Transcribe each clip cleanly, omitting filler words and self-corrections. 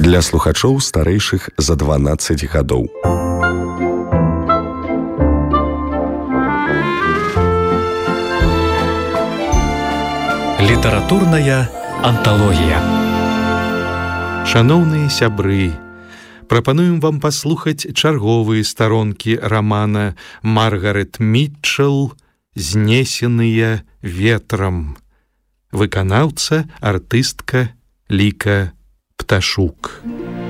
Для слухачоў старэйшых за 12 гадоў. Літаратурная анталогія. Шаноўныя сябры, прапануем вам паслухаць чарговыя старонкі рамана Маргарет Мітчэл «Знесеныя ветрам». Выканаўца, артыстка Ліка Пташук.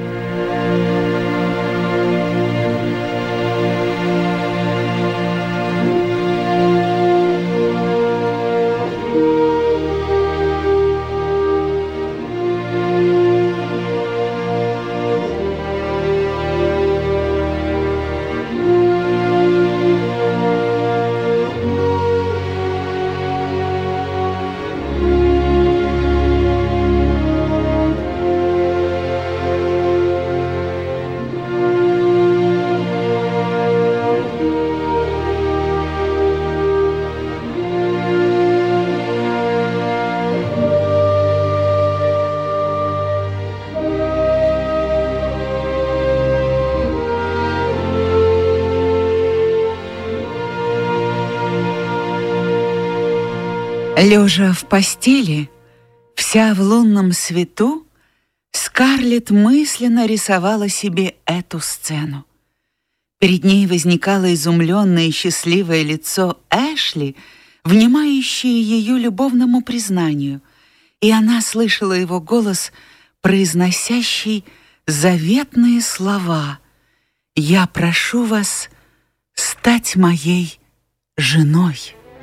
Лежа в постели, вся в лунном свету, Скарлетт мысленно рисовала себе эту сцену. Перед ней возникало изумленное и счастливое лицо Эшли, внимающее ее любовному признанию, и она слышала его голос, произносящий заветные слова: «Я прошу вас стать моей женой».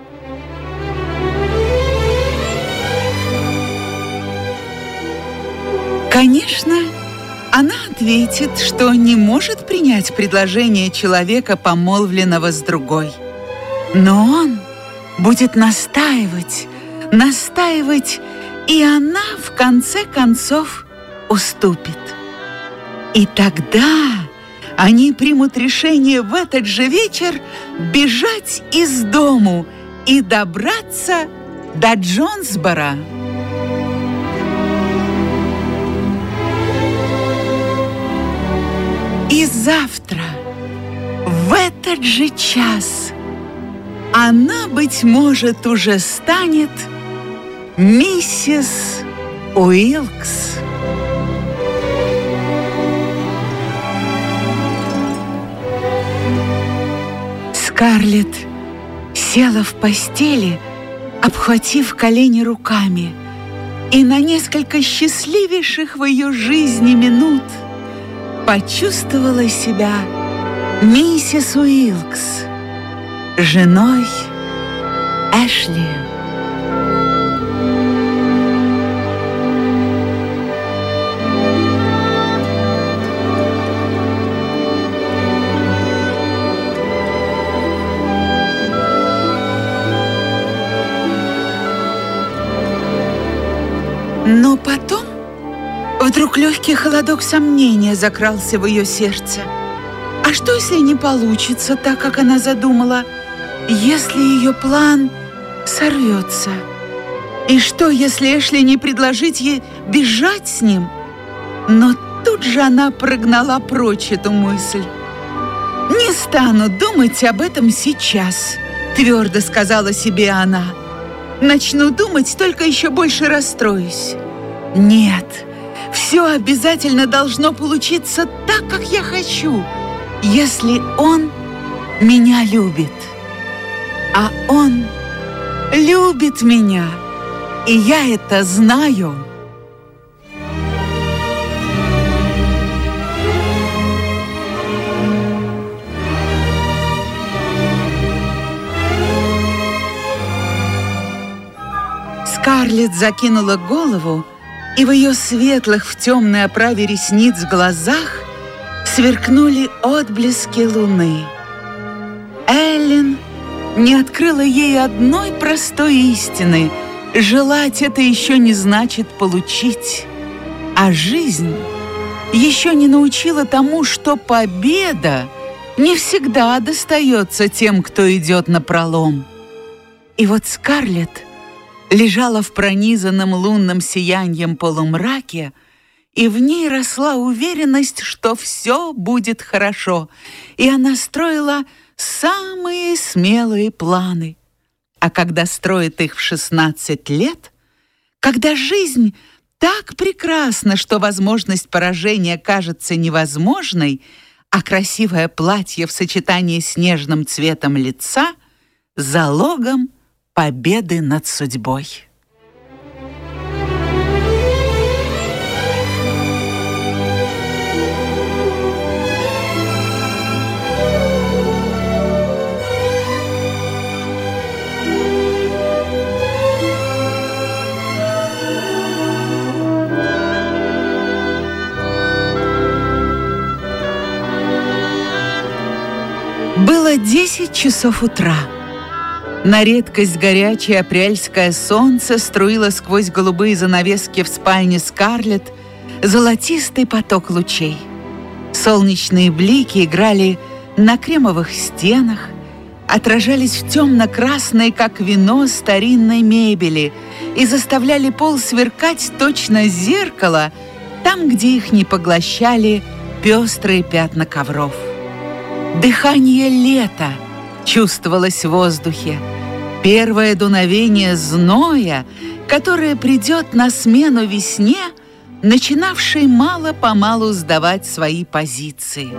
Конечно, она ответит, что не может принять предложение человека, помолвленного с другой. Но он будет настаивать, и она, в конце концов, уступит. И тогда они примут решение в этот же вечер бежать из дому и добраться до Джонсборо. И завтра, в этот же час, она, быть может, уже станет миссис Уилкс. Скарлетт села в постели, обхватив колени руками, и на несколько счастливейших в ее жизни минут почувствовала себя миссис Уилкс, женой Эшли. Но потом вдруг легкий холодок сомнения закрался в ее сердце. А что, если не получится так, как она задумала? Если ее план сорвется? И что, если Эшли не предложить ей бежать с ним? Но тут же она прогнала прочь эту мысль. «Не стану думать об этом сейчас», — твердо сказала себе она. «Начну думать, только еще больше расстроюсь. Нет, все обязательно должно получиться так, как я хочу, если он меня любит. А он любит меня, и я это знаю». Скарлетт закинула голову, и в ее светлых в темной оправе ресниц глазах сверкнули отблески луны. Эллен не открыла ей одной простой истины: желать это еще не значит получить. А жизнь еще не научила тому, что победа не всегда достается тем, кто идет напролом. И вот Скарлетт лежала в пронизанном лунным сиянием полумраке и в ней росла уверенность, что все будет хорошо, и она строила самые смелые планы. А когда строит их в 16 лет, когда жизнь так прекрасна, что возможность поражения кажется невозможной, а красивое платье в сочетании с нежным цветом лица — залогом победы над судьбой. Было 10 часов утра. На редкость горячее апрельское солнце струило сквозь голубые занавески в спальне Скарлетт золотистый поток лучей. Солнечные блики играли на кремовых стенах, отражались в темно-красной, как вино, старинной мебели и заставляли пол сверкать точно зеркало там, где их не поглощали пестрые пятна ковров. Дыхание лета чувствовалось в воздухе. Первое дуновение зноя, которое придет на смену весне, начинавшей мало-помалу сдавать свои позиции.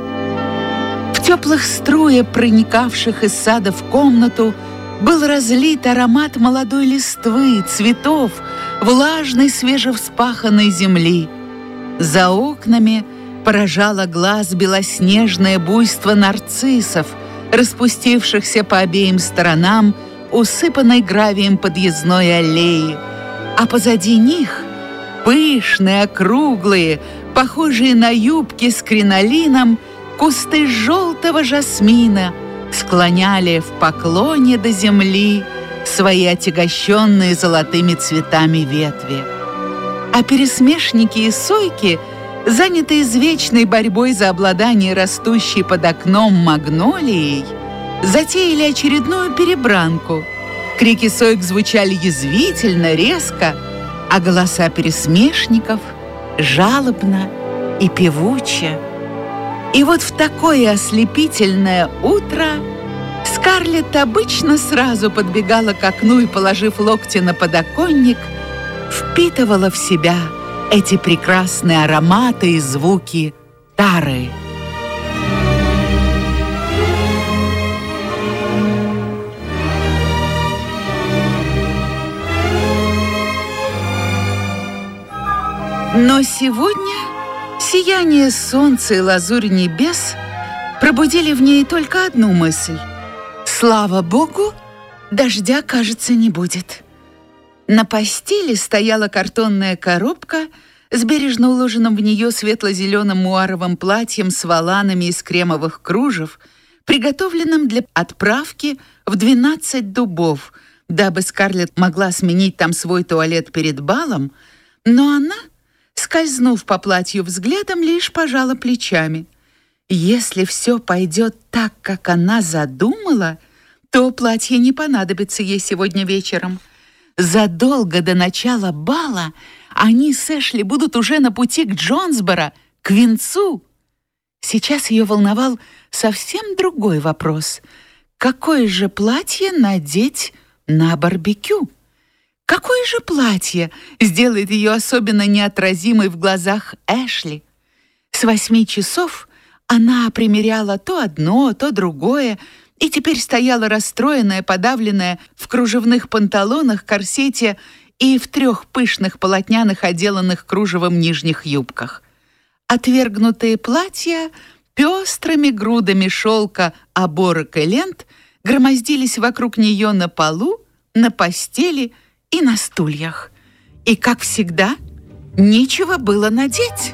В теплых струях, проникавших из сада в комнату, был разлит аромат молодой листвы, цветов, влажной свежевспаханной земли. За окнами поражало глаз белоснежное буйство нарциссов, распустившихся по обеим сторонам усыпанной гравием подъездной аллеи, а позади них пышные, округлые, похожие на юбки с кринолином, кусты желтого жасмина склоняли в поклоне до земли свои отягощенные золотыми цветами ветви. А пересмешники и сойки, занятые извечной борьбой за обладание растущей под окном магнолией, затеяли очередную перебранку. Крики соек звучали язвительно, резко, а голоса пересмешников жалобно и певуче. И вот в такое ослепительное утро Скарлетт обычно сразу подбегала к окну и, положив локти на подоконник, впитывала в себя эти прекрасные ароматы и звуки тары. Но сегодня сияние солнца и лазурь небес пробудили в ней только одну мысль. Слава Богу, дождя, кажется, не будет. На постели стояла картонная коробка с бережно уложенным в нее светло-зеленым муаровым платьем с воланами из кремовых кружев, приготовленным для отправки в 12 дубов, дабы Скарлетт могла сменить там свой туалет перед балом, но она, скользнув по платью взглядом, лишь пожала плечами. Если все пойдет так, как она задумала, то платье не понадобится ей сегодня вечером. Задолго до начала бала они с Эшли будут уже на пути к Джонсборо, к венцу. Сейчас ее волновал совсем другой вопрос. Какое же платье надеть на барбекю? Какое же платье сделает ее особенно неотразимой в глазах Эшли? С 8 часов она примеряла то одно, то другое, и теперь стояла расстроенная, подавленная в кружевных панталонах, корсете и в 3 пышных полотняных, отделанных кружевом нижних юбках. Отвергнутые платья пестрыми грудами шелка, оборок и лент громоздились вокруг нее на полу, на постели и на стульях. И, как всегда, нечего было надеть.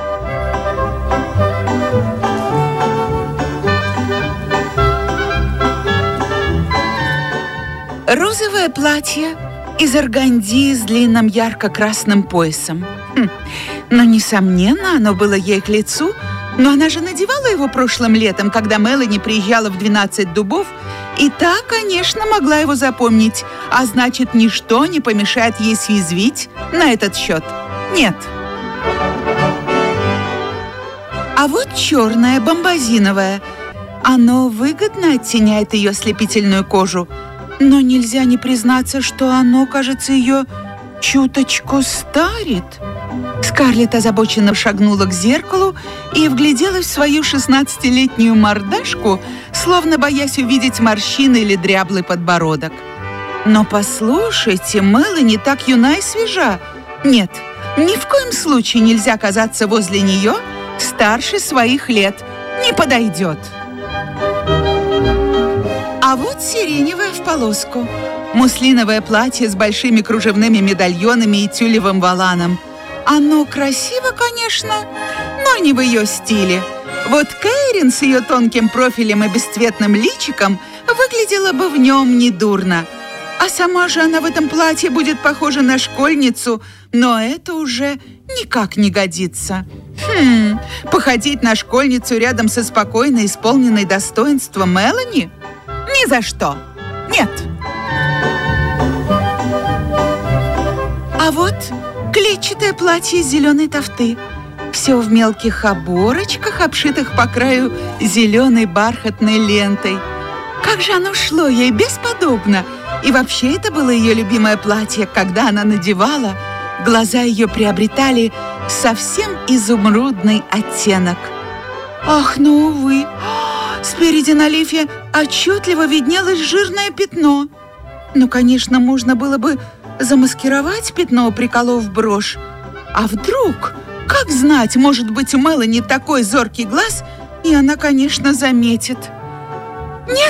Розовое платье из органди с длинным ярко-красным поясом. Но, несомненно, оно было ей к лицу, но она же надевала его прошлым летом, когда Мелани приезжала в 12 дубов, и та, конечно, могла его запомнить, а значит, ничто не помешает ей съязвить на этот счет. Нет. А вот черное, бомбазиновое. Оно выгодно оттеняет ее ослепительную кожу, но нельзя не признаться, что оно, кажется, ее чуточку старит. Скарлетт озабоченно шагнула к зеркалу и вгляделась в свою 16-летнюю мордашку, словно боясь увидеть морщины или дряблый подбородок. Но послушайте, Мелани так юна и свежа. Нет, ни в коем случае нельзя оказаться возле нее старше своих лет. Не подойдет. А вот сиреневое в полоску. Муслиновое платье с большими кружевными медальонами и тюлевым воланом. Оно красиво, конечно, но не в ее стиле. Вот Кейрин с ее тонким профилем и бесцветным личиком выглядела бы в нем недурно. А сама же она в этом платье будет похожа на школьницу, но это уже никак не годится. Походить на школьницу рядом со спокойно исполненной достоинством Мелани? Ни за что. Нет. А вот клетчатое платье из зеленой тафты. Все в мелких оборочках, обшитых по краю зеленой бархатной лентой. Как же оно шло ей бесподобно! И вообще это было ее любимое платье. Когда она надевала, глаза ее приобретали совсем изумрудный оттенок. Ах, ну увы, спереди на лифе отчетливо виднелось жирное пятно. Ну, конечно, можно было бы замаскировать пятно, приколов брошь. А вдруг, как знать, может быть, у Мелани такой зоркий глаз, и она, конечно, заметит. Нет.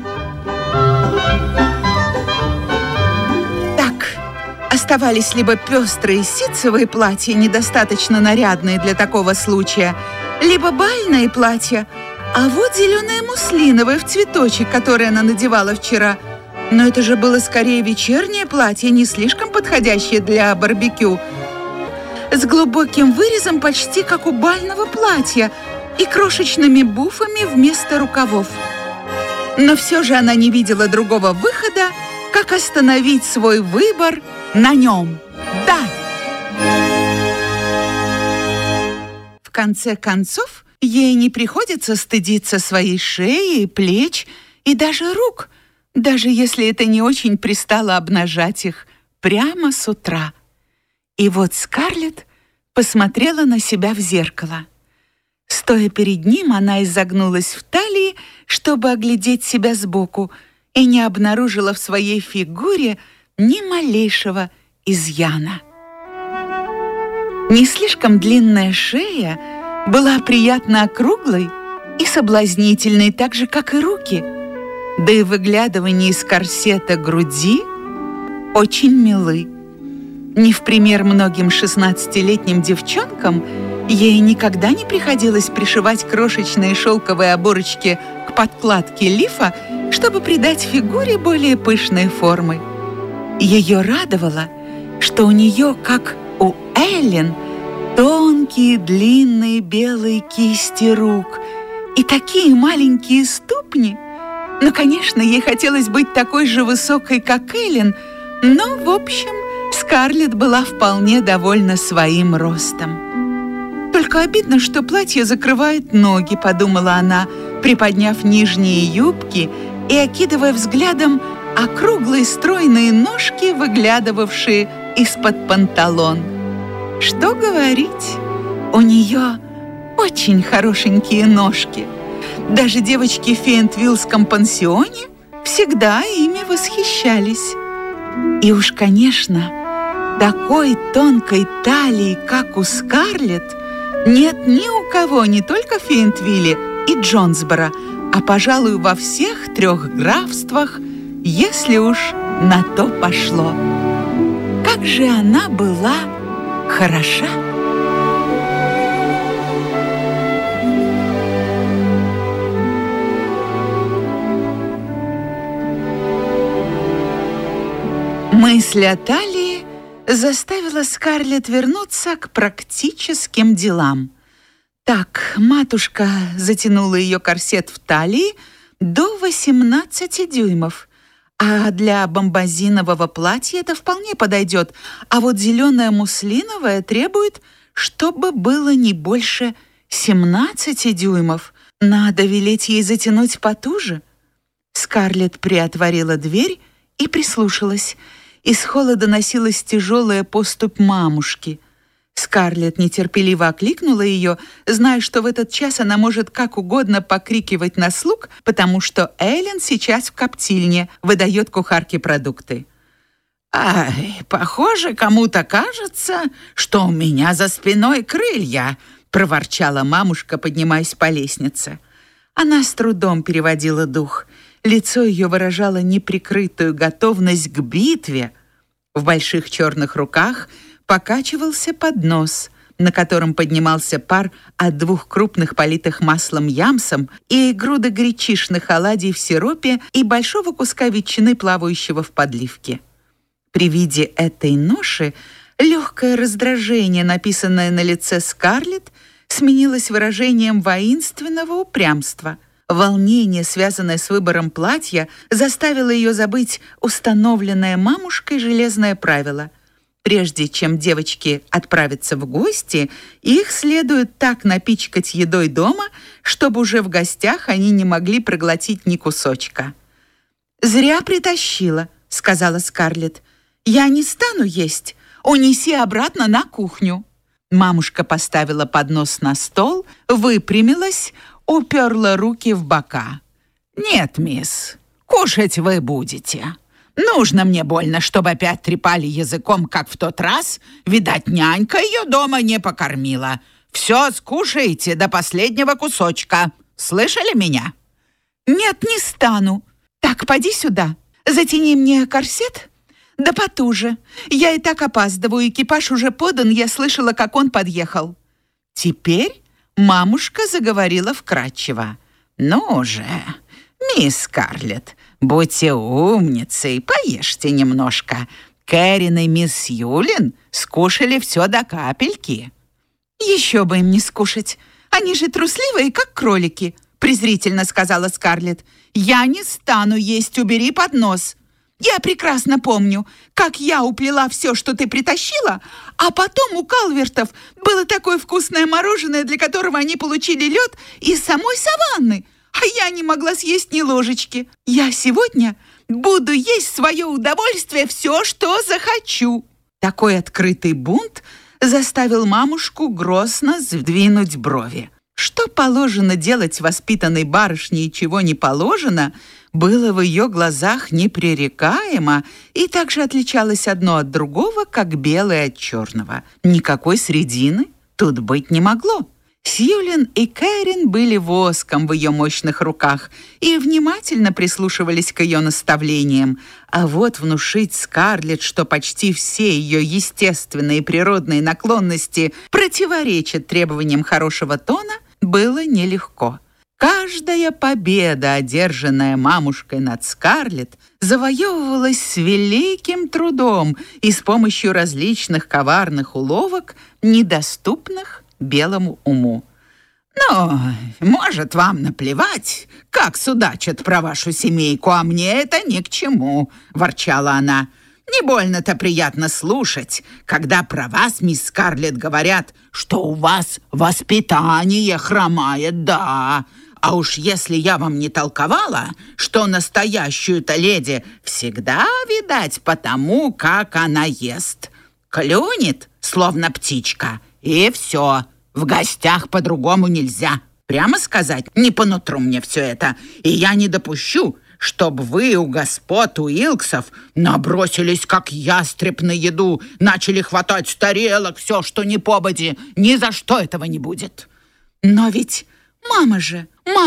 Оставались либо пестрые ситцевые платья, недостаточно нарядные для такого случая, либо бальные платья, а вот зеленое муслиновое в цветочек, которое она надевала вчера. Но это же было скорее вечернее платье, не слишком подходящее для барбекю, с глубоким вырезом почти как у бального платья и крошечными буфами вместо рукавов. Но все же она не видела другого выхода, как остановить свой выбор на нем. Да! В конце концов, ей не приходится стыдиться своей шеи, плеч и даже рук, даже если это не очень пристало обнажать их прямо с утра. И вот Скарлетт посмотрела на себя в зеркало. Стоя перед ним, она изогнулась в талии, чтобы оглядеть себя сбоку, и не обнаружила в своей фигуре ни малейшего изъяна. Не слишком длинная шея была приятно округлой и соблазнительной, так же, как и руки. Да и выглядывание из корсета груди очень милы. Не в пример многим 16-летним девчонкам ей никогда не приходилось пришивать крошечные шелковые оборочки к подкладке лифа, чтобы придать фигуре более пышные формы. Ее радовало, что у нее, как у Эллен, тонкие длинные белые кисти рук и такие маленькие ступни. Ну, конечно, ей хотелось быть такой же высокой, как Эллен, но, в общем, Скарлетт была вполне довольна своим ростом. «Только обидно, что платье закрывает ноги», — подумала она, приподняв нижние юбки и окидывая взглядом округлые стройные ножки, выглядывавшие из-под панталон. Что говорить, у нее очень хорошенькие ножки. Даже девочки в Фейнтвиллском пансионе всегда ими восхищались. И уж, конечно, такой тонкой талии, как у Скарлетт, нет ни у кого, не только в Фейнтвилле и Джонсборо, а, пожалуй, во всех 3 графствах, если уж на то пошло. Как же она была хороша! Мысль о талии заставила Скарлетт вернуться к практическим делам. Так, матушка затянула ее корсет в талии до 18 дюймов, а для бомбазинового платья это вполне подойдет, а вот зеленое муслиновое требует, чтобы было не больше 17 дюймов? Надо велеть ей затянуть потуже. Скарлетт приотворила дверь и прислушалась. Из холла доносилась тяжелая поступь мамушки. Скарлетт нетерпеливо окликнула ее, зная, что в этот час она может как угодно покрикивать на слуг, потому что Эллен сейчас в коптильне выдает кухарке продукты. «Ай, похоже, кому-то кажется, что у меня за спиной крылья», проворчала мамушка, поднимаясь по лестнице. Она с трудом переводила дух. Лицо ее выражало неприкрытую готовность к битве. В больших черных руках покачивался поднос, на котором поднимался пар от 2 крупных политых маслом ямсом и груды гречишных оладий в сиропе и большого куска ветчины, плавающего в подливке. При виде этой ноши легкое раздражение, написанное на лице Скарлетт, сменилось выражением воинственного упрямства. Волнение, связанное с выбором платья, заставило ее забыть установленное мамушкой железное правило. Прежде чем девочки отправятся в гости, их следует так напичкать едой дома, чтобы уже в гостях они не могли проглотить ни кусочка. «Зря притащила», — сказала Скарлетт. «Я не стану есть. Унеси обратно на кухню». Мамушка поставила поднос на стол, выпрямилась, уперла руки в бока. «Нет, мисс, кушать вы будете. Нужно мне больно, чтобы опять трепали языком, как в тот раз. Видать, нянька ее дома не покормила. Все скушайте до последнего кусочка. Слышали меня?» «Нет, не стану. Так, поди сюда. Затяни мне корсет. Да потуже. Я и так опаздываю, экипаж уже подан, я слышала, как он подъехал». Теперь мамушка заговорила вкратчиво. «Ну же, мисс Скарлетт, будьте умницей, поешьте немножко. Кэрин и мисс Сьюлин скушали все до капельки». «Еще бы им не скушать. Они же трусливые, как кролики», презрительно сказала Скарлетт. «Я не стану есть, убери поднос. Я прекрасно помню, как я уплела все, что ты притащила, а потом у Калвертов было такое вкусное мороженое, для которого они получили лед из самой саванны, а я не могла съесть ни ложечки. Я сегодня буду есть в свое удовольствие все, что захочу». Такой открытый бунт заставил мамушку грозно сдвинуть брови. Что положено делать воспитанной барышне и чего не положено, было в ее глазах непререкаемо и также отличалось одно от другого, как белое от черного. Никакой средины тут быть не могло. Сьюлин и Кэрин были воском в ее мощных руках и внимательно прислушивались к ее наставлениям. А вот внушить Скарлетт, что почти все ее естественные природные наклонности противоречат требованиям хорошего тона, было нелегко. Каждая победа, одержанная мамушкой над Скарлетт, завоевывалась с великим трудом и с помощью различных коварных уловок, недоступных белому уму. «Ну, может, вам наплевать, как судачат про вашу семейку, а мне это ни к чему», — ворчала она. «Не больно-то приятно слушать, когда про вас, мисс Скарлетт, говорят, что у вас воспитание хромает, да. А уж если я вам не толковала, что настоящую-то леди всегда видать по тому, как она ест. Клюнет, словно птичка, и все. В гостях по-другому нельзя. Прямо сказать, не по нутру мне все это. И я не допущу, чтобы вы у господ Уилксов набросились, как ястреб на еду, начали хватать с тарелок все, что не пободи. Ни за что этого не будет». «Но ведь мама же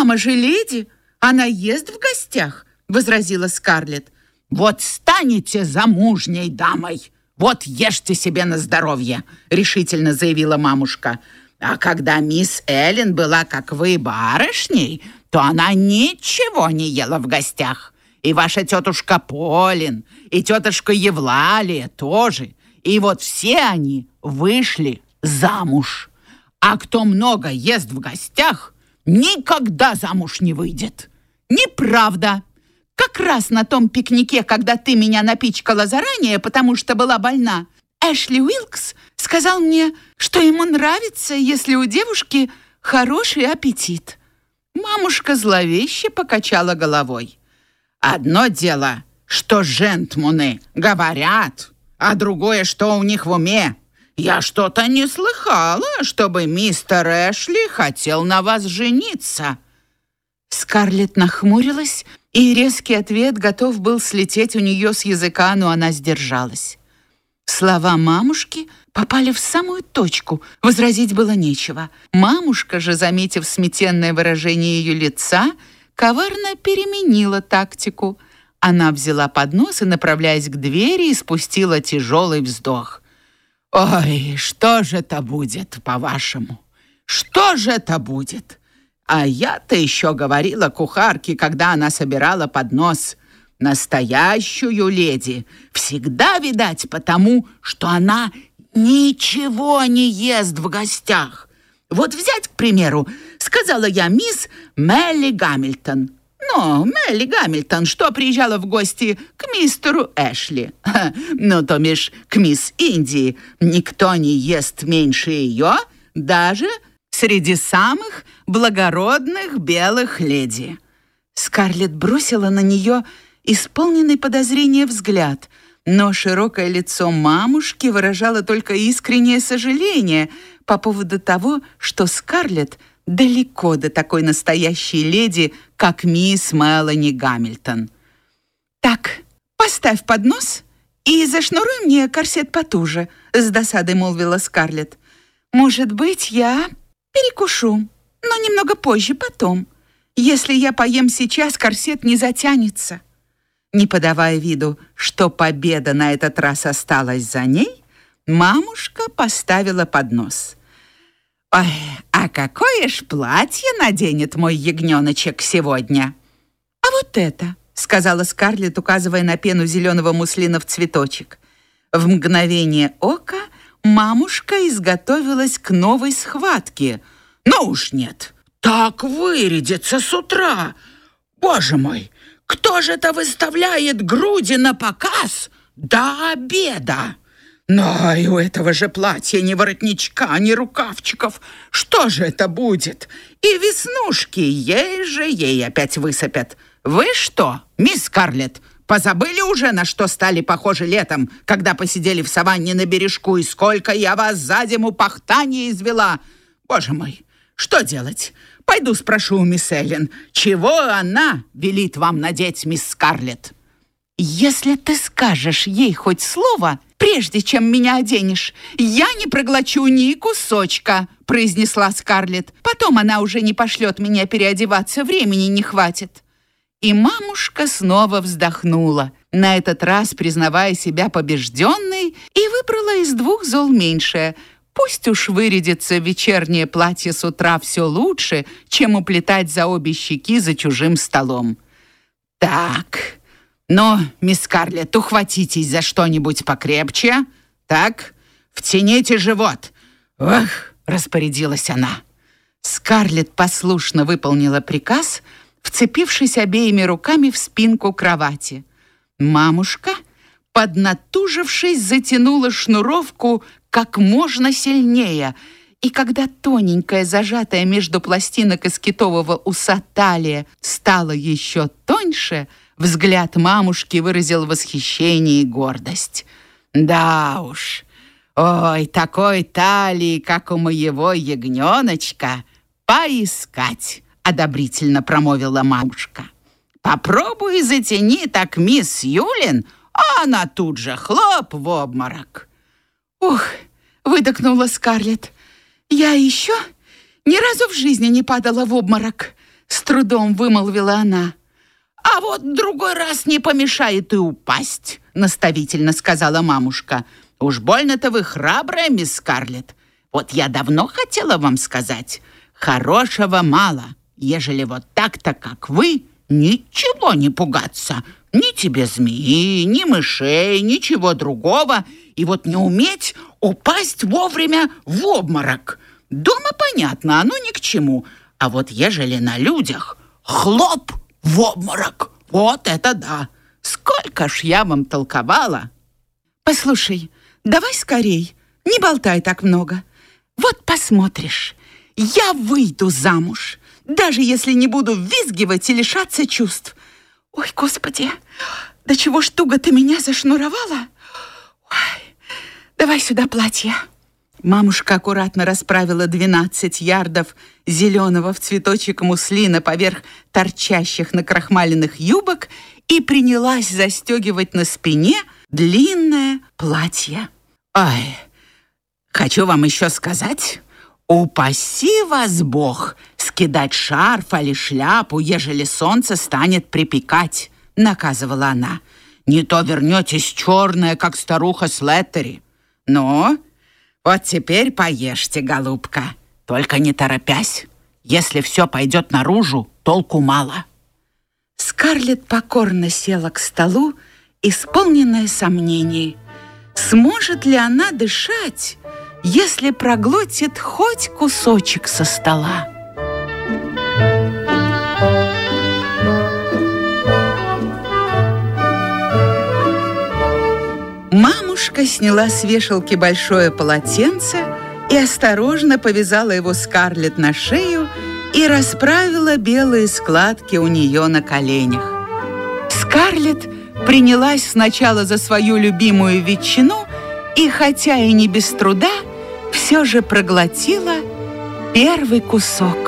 леди, она ест в гостях», — возразила Скарлетт. «Вот станете замужней дамой, вот ешьте себе на здоровье», — решительно заявила мамушка. «А когда мисс Эллен была, как вы, барышней, то она ничего не ела в гостях. И ваша тетушка Полин, и тетушка Евлалия тоже. И вот все они вышли замуж. А кто много ест в гостях, никогда замуж не выйдет». «Неправда. Как раз на том пикнике, когда ты меня напичкала заранее, потому что была больна, Эшли Уилкс сказал мне, что ему нравится, если у девушки хороший аппетит». Мамушка зловеще покачала головой. «Одно дело, что жентмуны говорят, а другое, что у них в уме. Я что-то не слыхала, чтобы мистер Эшли хотел на вас жениться». Скарлетт нахмурилась, и резкий ответ готов был слететь у нее с языка, но она сдержалась. Слова мамушки попали в самую точку, возразить было нечего. Мамушка же, заметив смятенное выражение ее лица, коварно переменила тактику. Она взяла поднос и, направляясь к двери, испустила тяжелый вздох. «Ой, что же это будет, по-вашему? Что же это будет? А я-то еще говорила кухарке, когда она собирала поднос. Настоящую леди всегда видать потому, что она ничего не ест в гостях. Вот взять, к примеру, сказала я мисс Мелли Гамильтон. Ну, Мелли Гамильтон, что приезжала в гости к мистеру Эшли. Ну, то бишь, к мисс Индии. Никто не ест меньше ее, даже среди самых благородных белых леди». Скарлетт бросила на нее исполненный подозрения взгляд, но широкое лицо мамушки выражало только искреннее сожаление по поводу того, что Скарлетт далеко до такой настоящей леди, как мисс Мелани Гамильтон. «Так, поставь поднос и зашнуруй мне корсет потуже», — с досадой молвила Скарлетт. «Может быть, я перекушу, но немного позже, потом. Если я поем сейчас, корсет не затянется». Не подавая виду, что победа на этот раз осталась за ней, мамушка поставила поднос. «Ой, а какое ж платье наденет мой ягненочек сегодня?» «А вот это», — сказала Скарлетт, указывая на пену зеленого муслина в цветочек. В мгновение ока мамушка изготовилась к новой схватке. «Ну уж нет, так вырядится с утра! Боже мой, кто же это выставляет груди на показ до обеда? Но и у этого же платья ни воротничка, ни рукавчиков. Что же это будет? И веснушки ей опять высыпят. Вы что, мисс Скарлетт, позабыли уже, на что стали похожи летом, когда посидели в саванне на бережку, и сколько я вас за зиму пахтания извела? Боже мой, что делать? Пойду спрошу у мисс Эллен, чего она велит вам надеть, мисс Скарлетт?» «Если ты скажешь ей хоть слово, прежде чем меня оденешь, я не проглочу ни кусочка», — произнесла Скарлетт. «Потом она уже не пошлет меня переодеваться, времени не хватит». И мамушка снова вздохнула, на этот раз признавая себя побежденной, и выбрала из двух зол меньшее. Пусть уж вырядится вечернее платье с утра все лучше, чем уплетать за обе щеки за чужим столом. «Так, но, мисс Скарлетт, ухватитесь за что-нибудь покрепче. Так, втяните живот». «Ох!» — распорядилась она. Скарлетт послушно выполнила приказ, вцепившись обеими руками в спинку кровати. Мамушка, поднатужившись, затянула шнуровку как можно сильнее, и когда тоненькая, зажатая между пластинок из китового уса талия стала еще тоньше, взгляд мамушки выразил восхищение и гордость. «Да уж, ой, такой талии, как у моего ягненочка, поискать!» — одобрительно промовила мамушка. «Попробуй затяни так мисс Юлин, а она тут же хлоп в обморок». «Ух!» — выдохнула Скарлетт. «Я еще ни разу в жизни не падала в обморок», — с трудом вымолвила она. «А вот другой раз не помешает и упасть», — наставительно сказала мамушка. «Уж больно-то вы храбрая, мисс Скарлетт. Вот я давно хотела вам сказать, хорошего мало, ежели вот так-то, как вы, ничего не пугаться. Ни тебе змеи, ни мышей, ничего другого. И вот не уметь упасть вовремя в обморок. Дома понятно, оно ни к чему. А вот ежели на людях, хлоп в обморок. Вот это да! Сколько ж я вам толковала!» «Послушай, давай скорей, не болтай так много. Вот посмотришь, Я выйду замуж, даже если не буду визгивать и лишаться чувств. Ой, Господи, до чего ж туго ты меня зашнуровала? Ой, давай сюда платье. Мамушка аккуратно расправила 12 ярдов зеленого в цветочек муслина поверх торчащих накрахмаленных юбок и принялась застегивать на спине длинное платье. Ай, хочу вам еще сказать, упаси вас Бог скидать шарф или шляпу, ежели солнце станет припекать, наказывала она. Не то вернетесь черная, как старуха Слеттери. Но вот теперь поешьте, голубка, только не торопясь. Если все пойдет наружу, толку мало. Скарлетт покорно села к столу, исполненная сомнений. Сможет ли она дышать, если проглотит хоть кусочек со стола? Мамушка сняла с вешалки большое полотенце и осторожно повязала его Скарлетт на шею и расправила белые складки у нее на коленях. Скарлетт принялась сначала за свою любимую ветчину и, хотя и не без труда, все же проглотила первый кусок.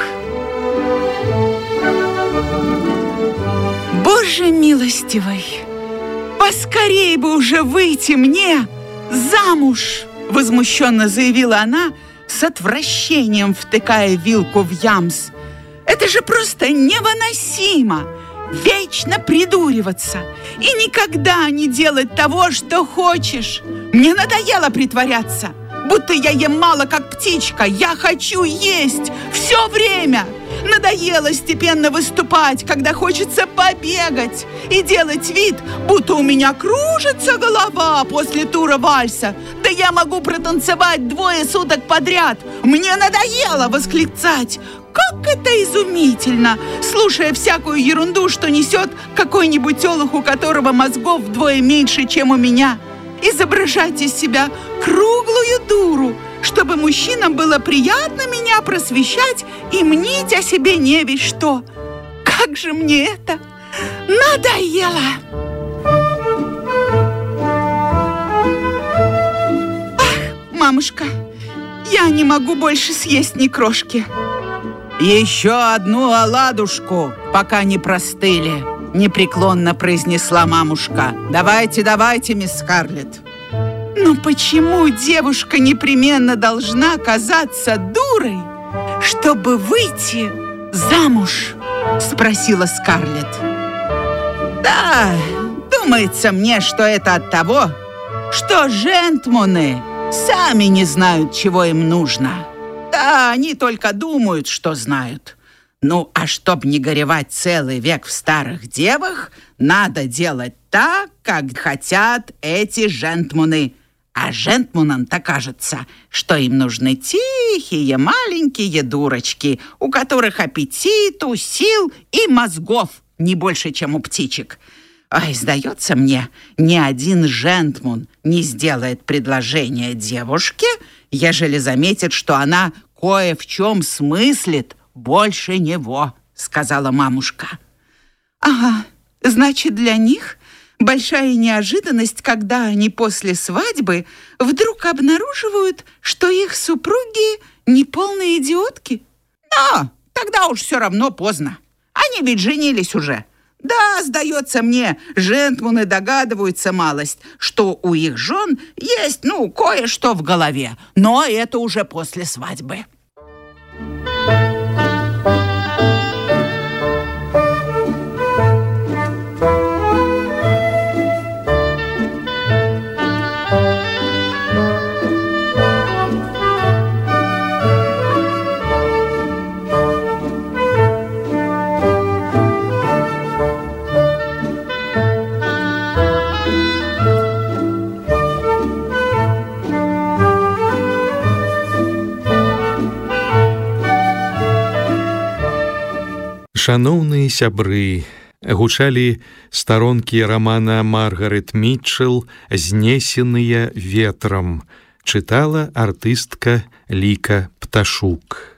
Боже милостивый! «Поскорей бы уже выйти мне замуж!» возмущенно заявила она, с отвращением втыкая вилку в ямс. «Это же просто невыносимо! Вечно придуриваться и никогда не делать того, что хочешь! Мне надоело притворяться, будто я ем мало, как птичка. Я хочу есть все время! Надоело степенно выступать, когда хочется побегать и делать вид, будто у меня кружится голова после тура вальса. Да я могу протанцевать 2 суток подряд. Мне надоело восклицать. Как это изумительно, слушая всякую ерунду, что несет какой-нибудь олух, у которого мозгов вдвое меньше, чем у меня. Изображать из себя круглую дуру, чтобы мужчинам было приятно меня просвещать и мнить о себе не весть что. Как же мне это надоело! Ах, мамушка, я не могу больше съесть ни крошки. Еще одну оладушку, пока не простыли, непреклонно произнесла мамушка. Давайте, давайте, мисс Скарлетт. Но почему девушка непременно должна казаться дурой, чтобы выйти замуж? Спросила Скарлетт. Да, думается мне, что это от того, что джентльмены сами не знают, чего им нужно. Да, они только думают, что знают. Ну, а чтоб не горевать целый век в старых девах, надо делать так, как хотят эти джентльмены. А джентльменам-то кажется, что им нужны тихие, маленькие дурочки, у которых аппетиту, сил и мозгов не больше, чем у птичек. Ай, сдается мне, ни один джентльмен не сделает предложение девушке, ежели заметит, что она кое в чем смыслит больше него, сказала мамушка. Ага, значит, для них большая неожиданность, когда они после свадьбы вдруг обнаруживают, что их супруги неполные идиотки. Но тогда уж все равно поздно. Они ведь женились уже. Да, сдается мне, джентльмены догадываются малость, что у их жен есть, кое-что в голове. Но это уже после свадьбы. Шаноўныя сябры, гучалі старонкі рамана Маргарет Мітчелл «Знесеныя ветрам», чытала артыстка Ліка Пташук.